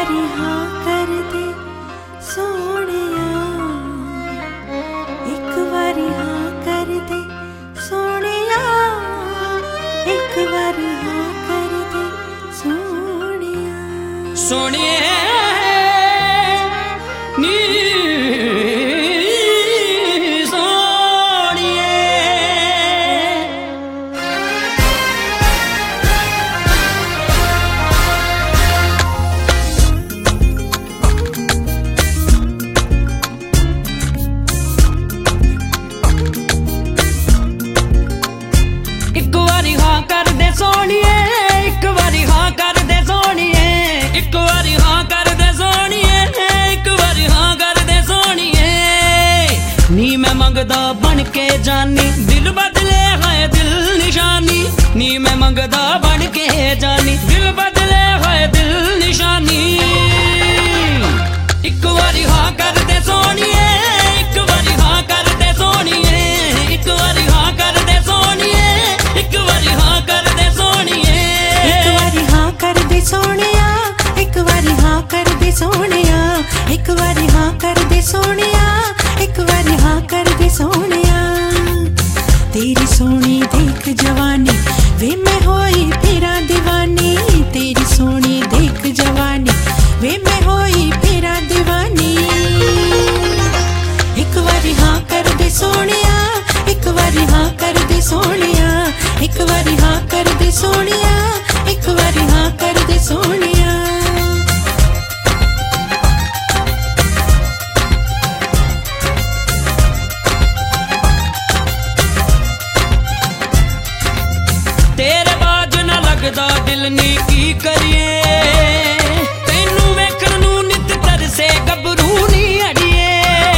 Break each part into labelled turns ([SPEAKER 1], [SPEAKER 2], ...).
[SPEAKER 1] वारी हाँ कर दे सोनिया, एक वारी हाँ कर दे सोनिया, एक वारी हाँ कर दे सोनिया।
[SPEAKER 2] सोनिए नी कर दे सोनिए, एक बारी हाँ कर दे सोनिए, एक बारी हाँ कर दे सोनिए, एक बारी हाँ कर दे सोनिए। नी मैं मंगदा बन के जानी, दिल बदले है दिल निशानी। नी मैं मंगदा बन के जानी, दिल बदले है दिल निशानी। एक बारी हाँ कर दे सोनिए, एक बारी हाँ कर दे सोनिए, एक बारी हाँ कर दे सोनिए, एक बारी हाँ कर दे सोनिए।
[SPEAKER 1] एक बारी हाँ कर दे सोनिया, एक बारी हाँ कर दे सोनिया, एक बारी हाँ कर दे सोनिया, एक बारी हाँ कर दे सोनिया। तेरी सोनी देख जवानी वे मैं होई फिरा दीवानी, तेरी सोनी देख जवानी वे मैं होई फिरा दीवानी। एक बारी हाँ कर दे सोनिया, एक बारी हाँ कर दे सोनिया, एक बारी हाँ कर दे सोनिया, एक बारी हाँ कर दे सोनिया।
[SPEAKER 2] तेरे बाज ना लगदा दिल नी की करिए, तेनू वेखण नू नित तरसे गबरू नी अड़िए।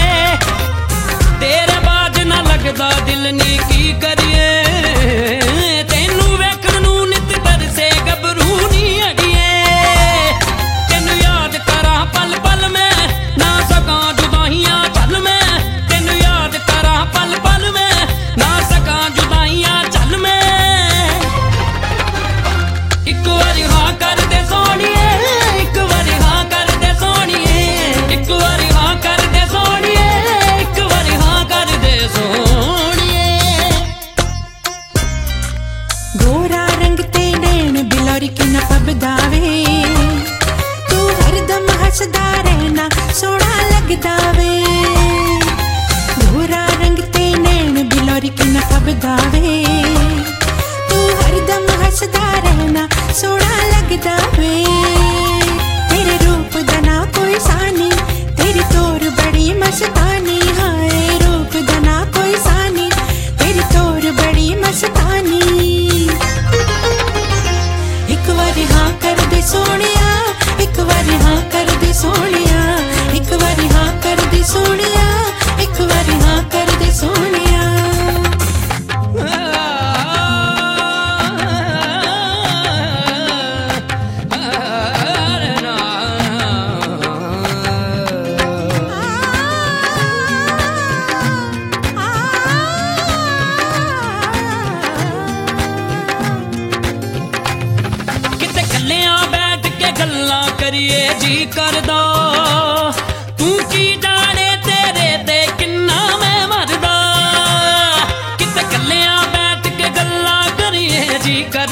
[SPEAKER 2] तेरे बाज ना लगदा दिल नी की करिए, तेनू वेखण नू नित तरसे गबरू नी अड़िए। तेनू याद करा पल पल में ना सकां जुदाइयां चल मैं, तेनू याद करा पल पल में ना सकां जुदाइयां चल मैं। एक बारी हाँ कर दे सोनिए, एक बारी हाँ कर दे सोनिए, एक बारी हाँ कर दे सोनिए, एक बारी हाँ कर दे सोनिए।
[SPEAKER 1] गोरा रंग ते नैन बिलोरी के न पबदावे, तू हरदम हसदा रहना सोना लगदा वे। गोरा रंग ते नैन बिलोरी के न पबदावे, तू हरदम हसदा रहना सोना लगदा वे। तेरे रूप दा ना कोई सानी, तेरी तोर बड़ी मस्तानी, हाय रूप दा ना कोई सानी, तेरी तोर बड़ी मस्तानी। एक बारी हाँ कर दे सोनिया, एक बारी हाँ कर दे सोनिया, एक बारी हाँ कर दे सोनिया, एक बारी हाँ कर दे सोनिया।
[SPEAKER 2] किते कल्लियां बैठ के गल्लां करिए जी करदा, तू की जाने तेरे ते किन्ना मैं मरदा। किते कल्लियां बैठ के गल्लां करिए जी कर